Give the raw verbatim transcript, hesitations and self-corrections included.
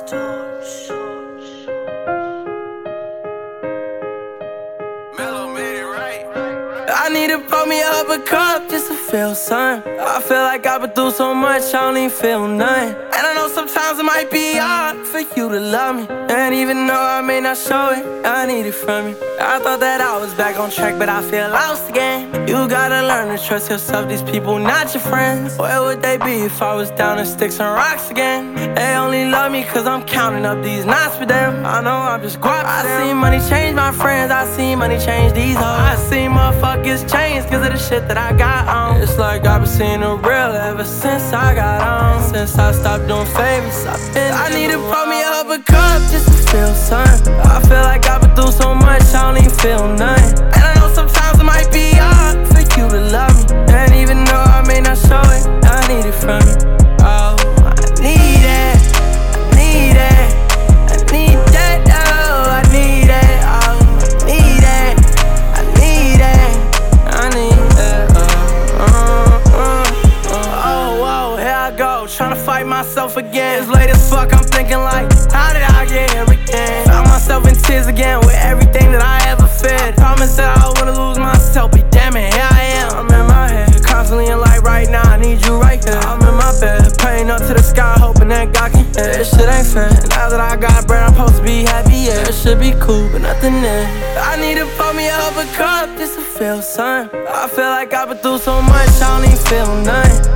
I need to pour me up a cup just to feel something. I feel like I've been through so much, I don't even feel nothing. And I know sometimes it might be hard for you to love me, and even though I may not show it, I need it from you. I thought that I was back on track, but I feel lost again. You gotta learn to trust yourself, these people not your friends. Where would they be if I was down in sticks and rocks again? They only love me cause I'm counting up these knots for them. I know I'm just guap. I seen money change my friends, I seen money change these hoes. I seen motherfuckers change cause of the shit that I got on. It's like I've been seeing the real ever since I got on. Since I stopped doing favors, I've been I need to pour me up a cup just to feel something. I feel like I've been through so much, I don't even feel nothing. And I know sometimes it might be hard for you to love me, and even though I may not show it, I need it from you. Oh, I need it, I need it, I need that, oh, I need it, oh, I need it, I need it, I need it, oh, uh, uh, uh. Oh, whoa, here I go, tryna fight myself again. It's late as fuck, I'm thinking like, how did I get here again? Found myself in tears again with everything that I ever fed. Promise that I wouldn't lose myself, but damn it, here I am. I'm in my head, constantly in light right now, I need you right here. I'm in my bed, praying up to the sky, hoping that God can hear. This shit ain't fair, now that I got bread, I'm supposed to be happy, yeah. It should be cool, but nothing there. I need to pour me up a cup just to feel something. I feel like I've been through so much, I don't even feel nothing.